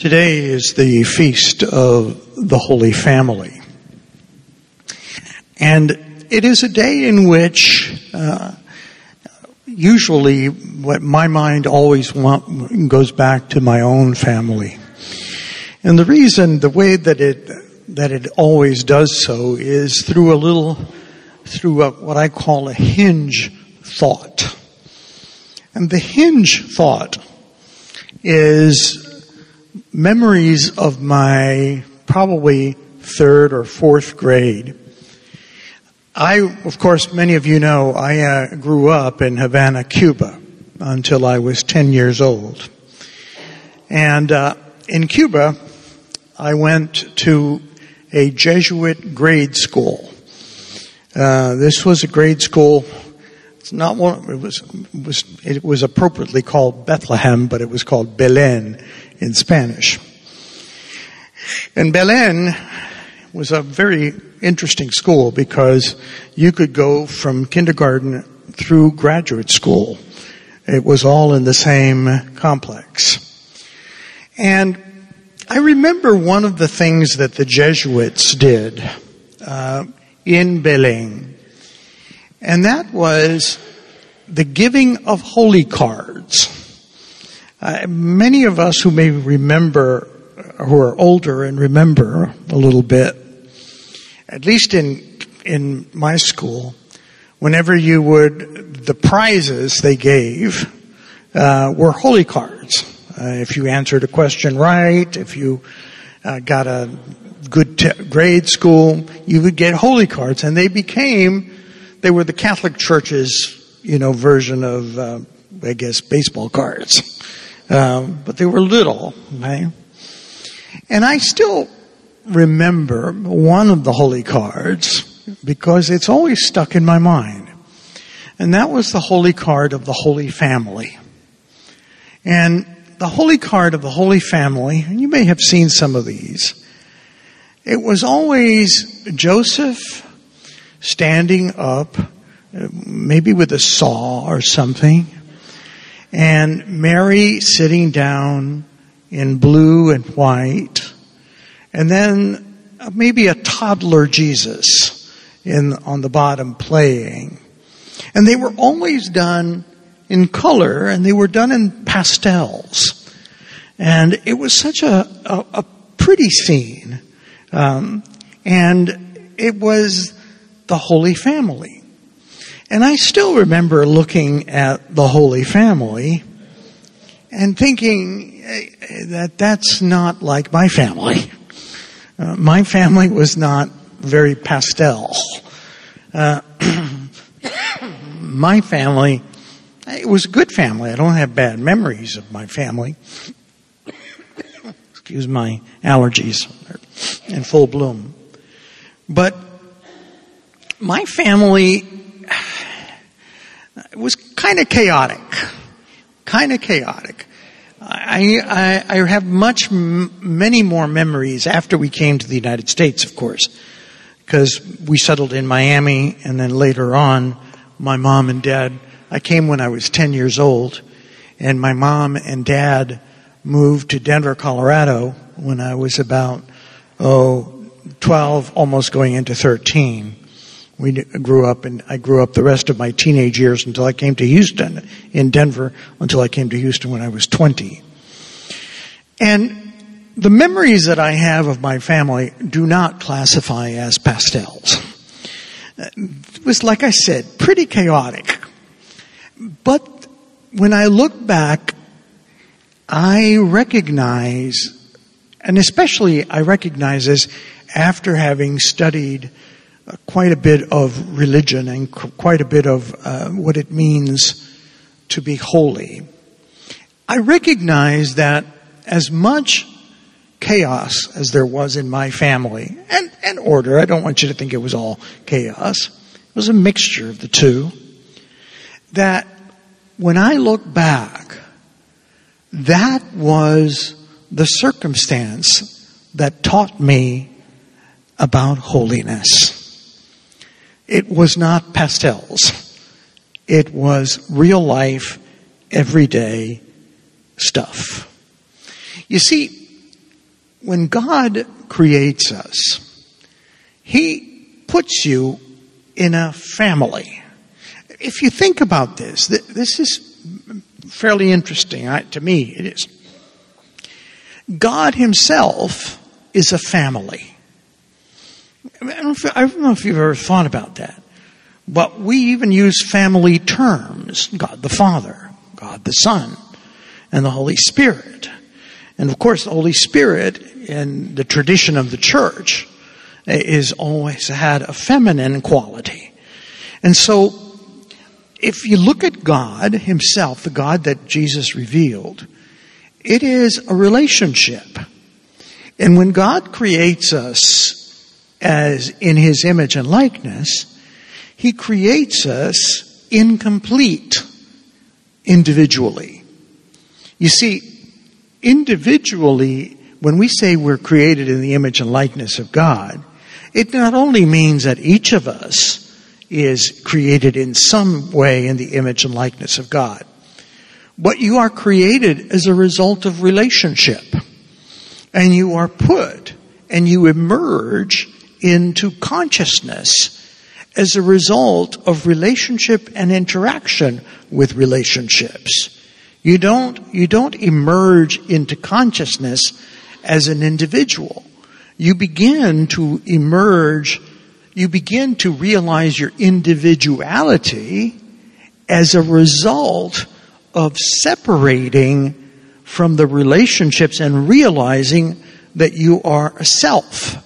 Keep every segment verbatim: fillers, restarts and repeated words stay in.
Today is the feast of the Holy Family. And it is a day in which uh, usually what my mind always want, goes back to my own family. And the reason, the way that it that it always does so is through a little, through a, what I call a hinge thought. And the hinge thought is memories of my probably third or fourth grade. I, of course, many of you know, I uh, grew up in Havana, Cuba, until I was ten years old. And uh, in Cuba, I went to a Jesuit grade school. Uh, this was a grade school. It's not one. It was it was it was appropriately called Bethlehem, but it was called Belén in Spanish. And Belén was a very interesting school because you could go from kindergarten through graduate school. It was all in the same complex. And I remember one of the things that the Jesuits did uh, in Belén, and that was the giving of holy cards. Uh, many of us who may remember, who are older and remember a little bit, at least in in my school, whenever you would, the prizes they gave uh, were holy cards. Uh, if you answered a question right, if you uh, got a good t- grade school, you would get holy cards, and they became, they were the Catholic Church's, you know, version of, uh, I guess, baseball cards. Um, but they were little, okay? And I still remember one of the holy cards because it's always stuck in my mind. And that was the holy card of the Holy Family. And the holy card of the Holy Family, and you may have seen some of these, it was always Joseph standing up, maybe with a saw or something, and Mary sitting down in blue and white, and then maybe a toddler Jesus in on the bottom playing. And they were always done in color, and they were done in pastels. And it was such a, a, a pretty scene. Um, and it was the Holy Family. And I still remember looking at the Holy Family and thinking that that's not like my family. Uh, my family was not very pastel. Uh, my family, it was a good family. I don't have bad memories of my family. Excuse my allergies, in full bloom. But my family, it was kind of chaotic, kind of chaotic. I, I, I have much, m- many more memories after we came to the United States, of course, because we settled in Miami, and then later on, my mom and dad, I came when I was ten years old, and my mom and dad moved to Denver, Colorado when I was about, oh, twelve, almost going into thirteen. We grew up, and I grew up the rest of my teenage years until I came to Houston, in Denver, until I came to Houston when I was twenty. And the memories that I have of my family do not classify as pastels. It was, like I said, pretty chaotic. But when I look back, I recognize, and especially I recognize this after having studied Uh, quite a bit of religion and c- quite a bit of uh, what it means to be holy. I recognize that as much chaos as there was in my family, and, and order, I don't want you to think it was all chaos, it was a mixture of the two, that when I look back, that was the circumstance that taught me about holiness. It was not pastels. It was real life, everyday stuff. You see, when God creates us, He puts you in a family. If you think about this, th- this is fairly interesting. I, to me, it is. God Himself is a family. I don't, know if, I don't know if you've ever thought about that. But we even use family terms. God the Father, God the Son, and the Holy Spirit. And of course, the Holy Spirit, in the tradition of the church, is always had a feminine quality. And so, if you look at God Himself, the God that Jesus revealed, it is a relationship. And when God creates us as in His image and likeness, He creates us incomplete individually. You see, individually, when we say we're created in the image and likeness of God, it not only means that each of us is created in some way in the image and likeness of God, but you are created as a result of relationship. And you are put and you emerge into consciousness as a result of relationship and interaction with relationships. You don't, you don't emerge into consciousness as an individual. You begin to emerge, you begin to realize your individuality as a result of separating from the relationships and realizing that you are a self.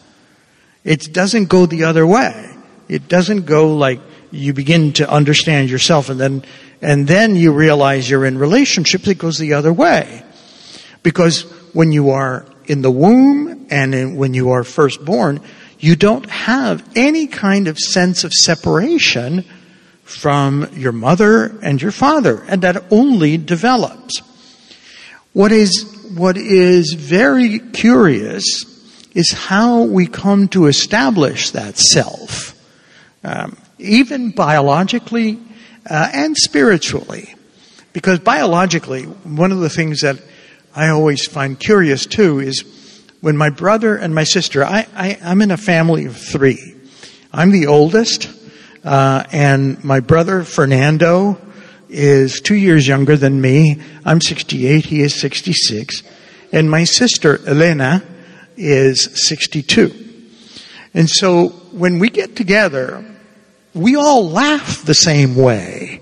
It doesn't go the other way. It doesn't go like you begin to understand yourself and then and then you realize you're in relationships. It goes the other way. Because when you are in the womb and in, when you are first born, you don't have any kind of sense of separation from your mother and your father, and that only develops. What is what is very curious is how we come to establish that self, um, even biologically uh, and spiritually. Because biologically, one of the things that I always find curious too is when my brother and my sister, I, I, I'm in a family of three. I'm the oldest, uh, and my brother Fernando is two years younger than me. I'm sixty-eight, he is sixty-six. And my sister Elena is sixty-two. And so when we get together, we all laugh the same way.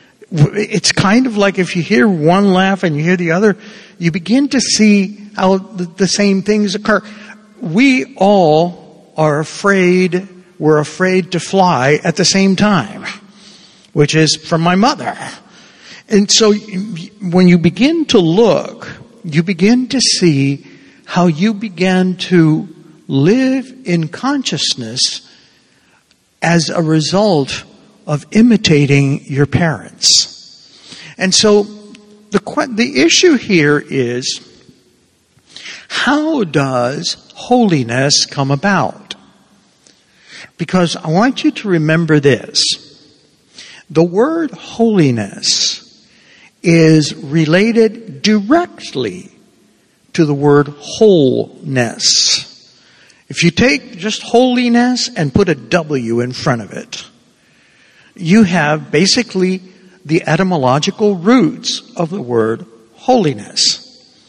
It's kind of like if you hear one laugh and you hear the other, you begin to see how the, the same things occur. We all are afraid, we're afraid to fly at the same time, which is from my mother. And so when you begin to look, you begin to see how you began to live in consciousness as a result of imitating your parents. And so the the issue here is, how does holiness come about? Because I want you to remember this. The word holiness is related directly to the word wholeness. If you take just holiness and put a W in front of it, you have basically the etymological roots of the word holiness.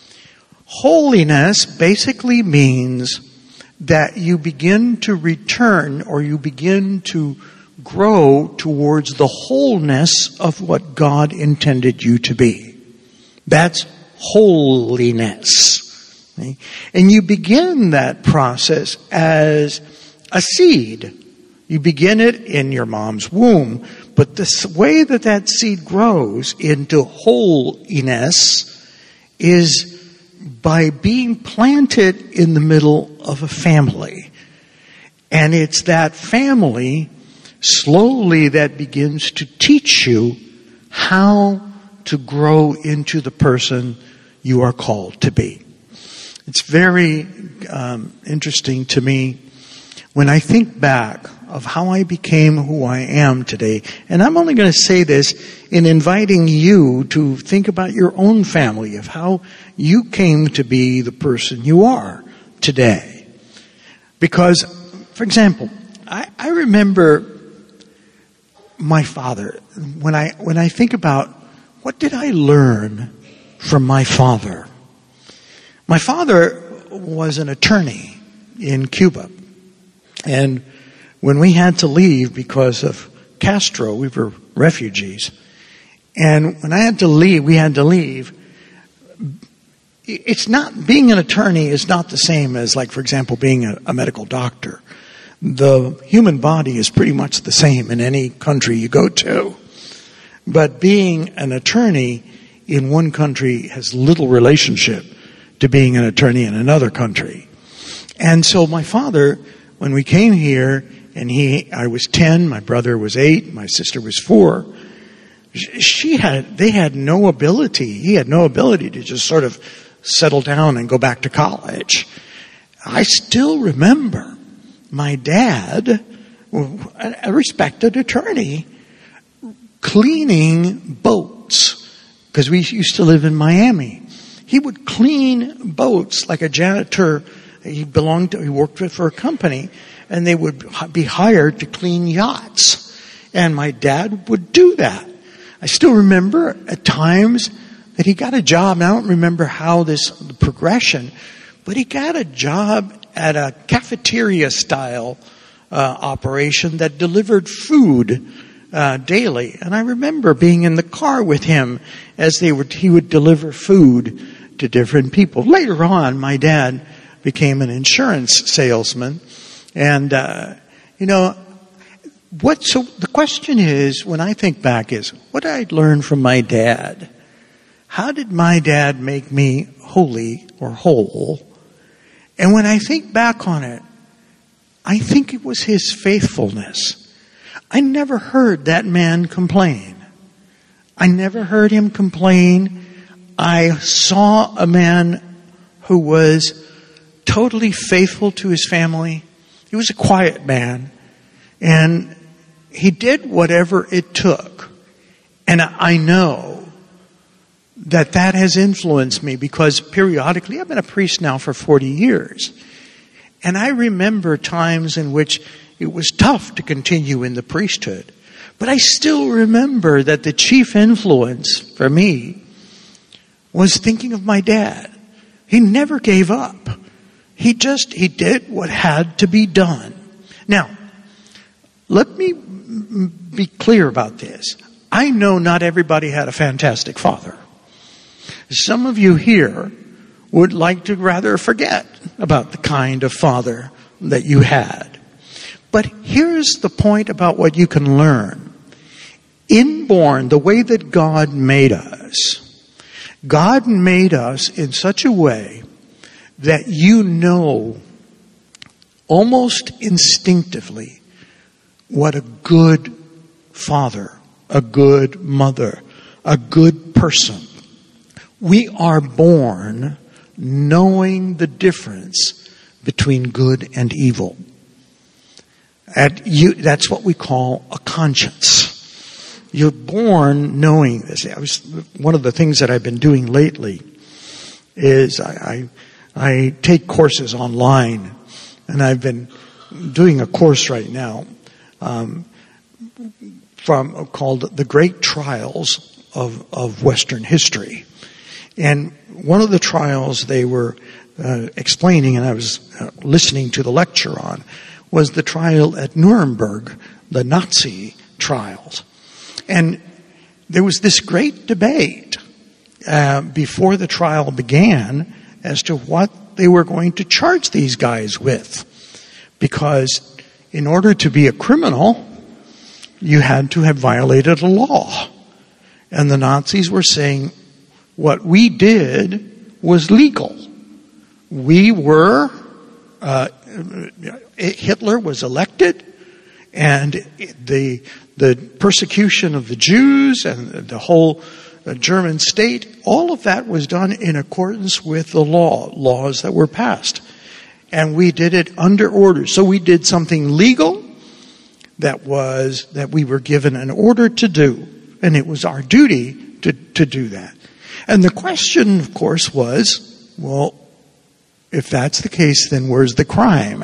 Holiness basically means that you begin to return or you begin to grow towards the wholeness of what God intended you to be. That's holiness. And you begin that process as a seed. You begin it in your mom's womb, but the way that that seed grows into holiness is by being planted in the middle of a family. And it's that family slowly that begins to teach you how to grow into the person you are called to be. It's very um, interesting to me when I think back of how I became who I am today. And I'm only going to say this in inviting you to think about your own family, of how you came to be the person you are today. Because, for example, I, I remember my father. When I when I think about what did I learn from my father? My father was an attorney in Cuba. And when we had to leave because of Castro, we were refugees. And when I had to leave, we had to leave. It's not, being an attorney is not the same as, like, for example, being a, a medical doctor. The human body is pretty much the same in any country you go to. But being an attorney in one country has little relationship to being an attorney in another country. And so my father, when we came here, and he, I was ten, my brother was eight, my sister was four, she had, they had no ability, he had no ability to just sort of settle down and go back to college. I still remember my dad, a respected attorney, cleaning boats, because we used to live in Miami. He would clean boats like a janitor. He belonged to, he worked for a company, and they would be hired to clean yachts. And my dad would do that. I still remember at times that he got a job, and I don't remember how this, the progression, but he got a job at a cafeteria style uh, operation that delivered food uh, daily. And I remember being in the car with him as they would, he would deliver food to different people. Later on, my dad became an insurance salesman. And, uh, you know, what, so the question is, when I think back, is what did I learn from my dad? How did my dad make me holy or whole? And when I think back on it, I think it was his faithfulness. I never heard that man complain. I never heard him complain. I saw a man who was totally faithful to his family. He was a quiet man. And he did whatever it took. And I know that that has influenced me, because periodically, I've been a priest now for forty years. And I remember times in which it was tough to continue in the priesthood. But I still remember that the chief influence for me was thinking of my dad. He never gave up. He just, he did what had to be done. Now, let me be clear about this. I know not everybody had a fantastic father. Some of you here would like to rather forget about the kind of father that you had. But here's the point about what you can learn. Inborn, the way that God made us, God made us in such a way that you know almost instinctively what a good father, a good mother, a good person. We are born knowing the difference between good and evil. And you, that's what we call a conscience. You're born knowing this. I was, one of the things that I've been doing lately is I, I, I take courses online, and I've been doing a course right now um, from called The Great Trials of, of Western History. And one of the trials they were uh, explaining, and I was uh, listening to the lecture on, was the trial at Nuremberg, the Nazi trials. And there was this great debate uh, before the trial began as to what they were going to charge these guys with. Because in order to be a criminal, you had to have violated a law. And the Nazis were saying, what we did was legal. We were, uh, Hitler was elected, and the the persecution of the Jews and the whole German state, all of that was done in accordance with the law, laws that were passed. And we did it under order. So we did something legal that was, that we were given an order to do. And it was our duty to, to do that. And the question, of course, was, well, If that's the case, then where's the crime?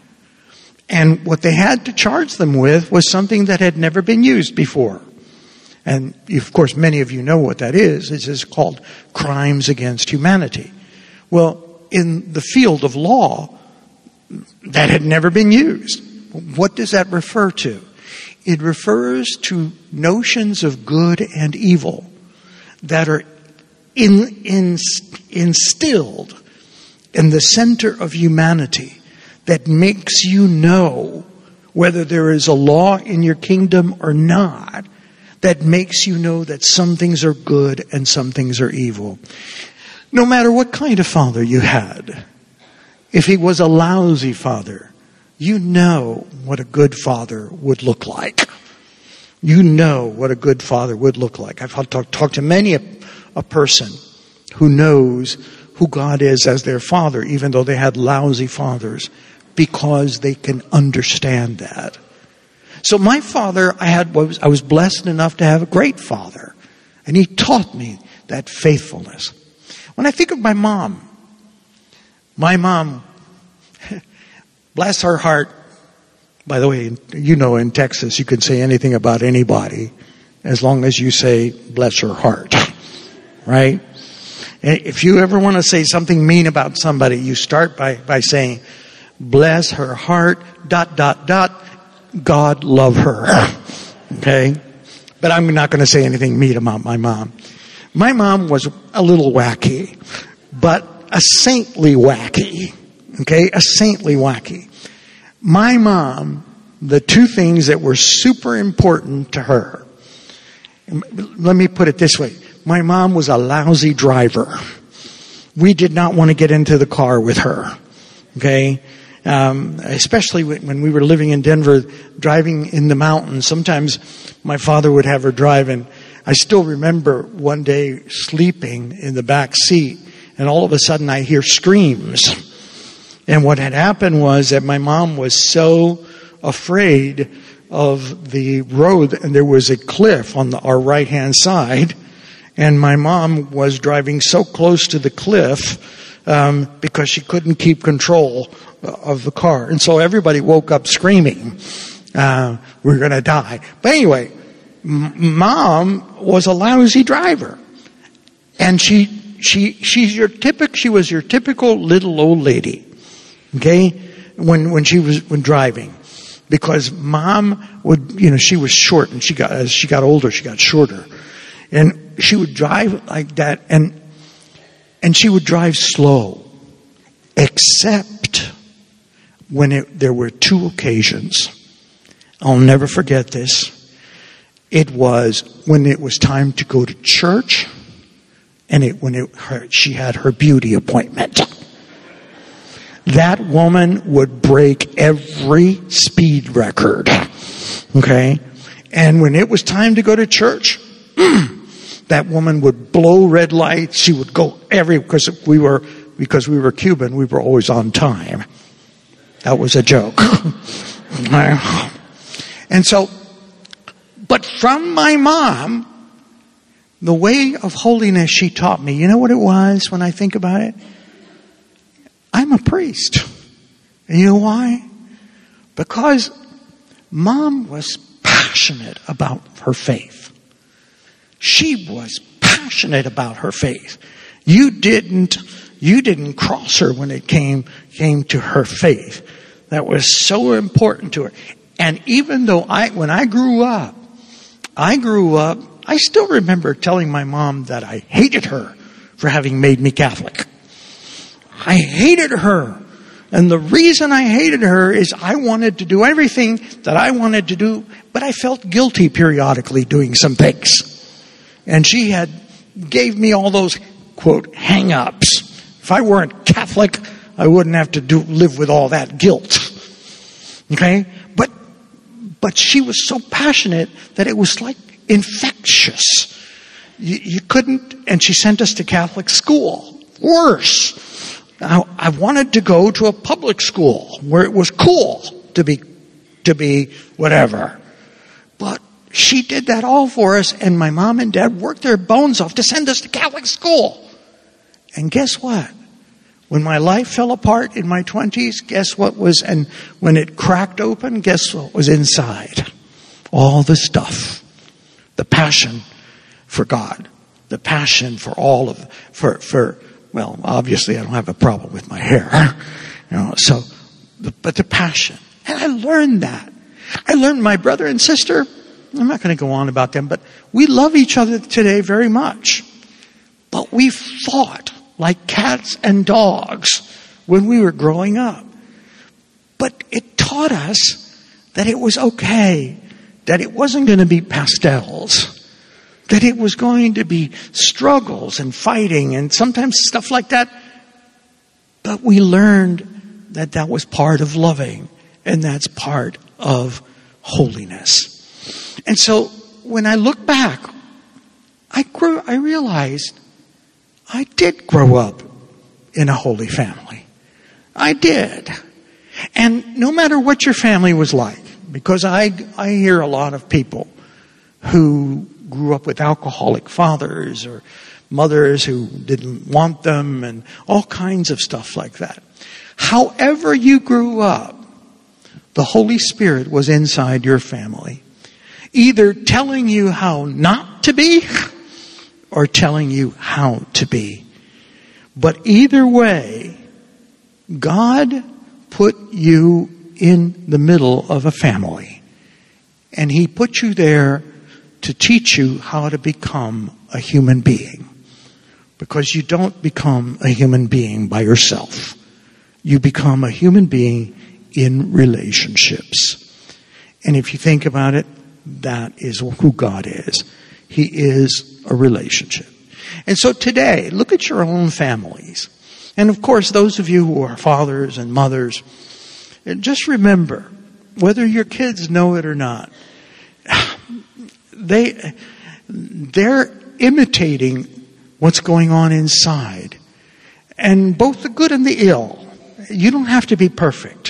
And what they had to charge them with was something that had never been used before. And of course, many of you know what that is. It's just called crimes against humanity. Well, in the field of law, that had never been used. What does that refer to? It refers to notions of good and evil that are in, in, instilled in the center of humanity that makes you know whether there is a law in your kingdom or not, that makes you know that some things are good and some things are evil. No matter what kind of father you had, if he was a lousy father, you know what a good father would look like. You know what a good father would look like. I've talked talk to many a, a person who knows who God is as their father, even though they had lousy fathers, because they can understand that. So my father, I had was I was blessed enough to have a great father, and he taught me that faithfulness. When I think of my mom, my mom, bless her heart. By the way, you know in Texas you can say anything about anybody as long as you say bless her heart, right? If you ever want to say something mean about somebody, you start by, by saying bless her heart, dot, dot, dot, God love her. Okay? But I'm not going to say anything mean about my mom. My mom was a little wacky, but a saintly wacky. Okay? A saintly wacky. My mom, the two things that were super important to her, let me put it this way. My mom was a lousy driver. We did not want to get into the car with her. Okay? Um, especially when we were living in Denver, driving in the mountains. Sometimes my father would have her drive, and I still remember one day sleeping in the back seat, and all of a sudden I hear screams. And what had happened was that my mom was so afraid of the road, and there was a cliff on the, our right-hand side, and my mom was driving so close to the cliff um, because she couldn't keep control of the car. And so everybody woke up screaming, uh, we're going to die. But anyway, m- mom was a lousy driver. And she, she, she's your typical, she was your typical little old lady. Okay? When, when she was, when driving. Because mom would, you know, she was short, and she got, as she got older, she got shorter. And she would drive like that, and, and she would drive slow. Except when it, there were two occasions. I'll never forget this. It was when it was time to go to church, and it, when it, her, she had her beauty appointment. That woman would break every speed record. Okay? And when it was time to go to church, that woman would blow red lights. She would go every, because we were, because we were Cuban, we were always on time. That was a joke. And so, but from my mom, the way of holiness she taught me, you know what it was when I think about it? I'm a priest. And you know why? Because mom was passionate about her faith. She was passionate about her faith. You didn't, you didn't cross her when it came, came to her faith. That was so important to her. And even though I, when I grew up, I grew up, I still remember telling my mom that I hated her for having made me Catholic. I hated her. And the reason I hated her is I wanted to do everything that I wanted to do, but I felt guilty periodically doing some things. And she had gave me all those, quote, hang-ups. If I weren't Catholic, I wouldn't have to do live with all that guilt. Okay? But but she was so passionate that it was like infectious. You, you couldn't, and she sent us to Catholic school. Worse. I, I wanted to go to a public school where it was cool to be, to be whatever. But she did that all for us, and my mom and dad worked their bones off to send us to Catholic school. And guess what? When my life fell apart in my twenties, guess what was, and when it cracked open, guess what was inside? All the stuff. The passion for God. The passion for all of, for, for, well, obviously I don't have a problem with my hair. You know, so, but the passion. And I learned that. I learned my brother and sister, I'm not going to go on about them, but we love each other today very much. But we fought like cats and dogs when we were growing up. But it taught us that it was okay, that it wasn't going to be pastels, that it was going to be struggles and fighting and sometimes stuff like that. But we learned that that was part of loving, and that's part of holiness. And so when I look back, I grew, I realized I did grow up in a holy family. I did. And no matter what your family was like, because I, I hear a lot of people who grew up with alcoholic fathers or mothers who didn't want them and all kinds of stuff like that. However you grew up, the Holy Spirit was inside your family, either telling you how not to be or telling you how to be. But either way, God put you in the middle of a family. And He put you there to teach you how to become a human being. Because you don't become a human being by yourself. You become a human being in relationships. And if you think about it, that is who God is. He is a relationship. And so today, look at your own families. And of course, those of you who are fathers and mothers, just remember, whether your kids know it or not, they, they're imitating what's going on inside. And both the good and the ill. You don't have to be perfect.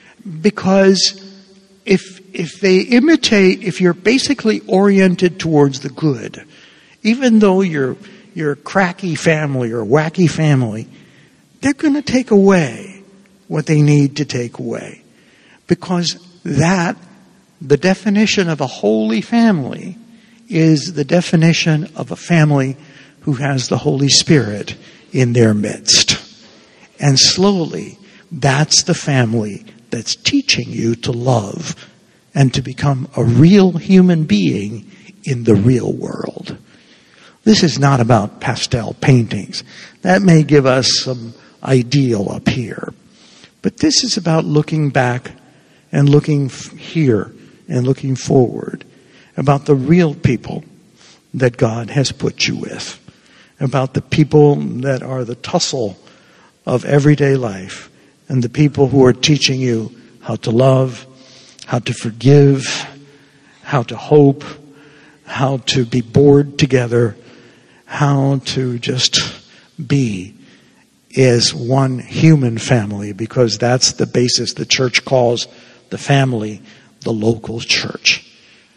Because if, if they imitate, if you're basically oriented towards the good, even though you're, you're a cracky family or a wacky family, they're going to take away what they need to take away. Because that, the definition of a holy family is the definition of a family who has the Holy Spirit in their midst. And slowly, that's the family that's teaching you to love and to become a real human being in the real world. This is not about pastel paintings. That may give us some ideal up here. But this is about looking back and looking here and looking forward. About the real people that God has put you with. About the people that are the tussle of everyday life. And the people who are teaching you how to love, how to forgive, how to hope, how to be bored together, how to just be as one human family, because that's the basis the church calls the family, the local church.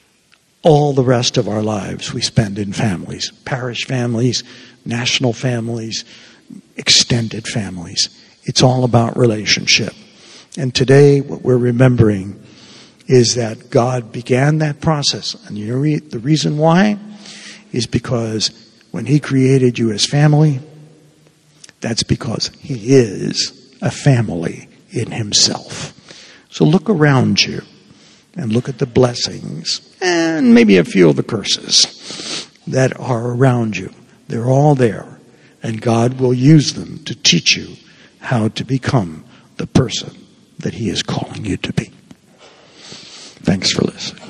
All the rest of our lives we spend in families, parish families, national families, extended families. It's all about relationship. And today what we're remembering is that God began that process. And you know the reason why is because when He created you as family, that's because He is a family in Himself. So look around you and look at the blessings and maybe a few of the curses that are around you. They're all there. And God will use them to teach you how to become the person that He is calling you to be. Thanks for listening.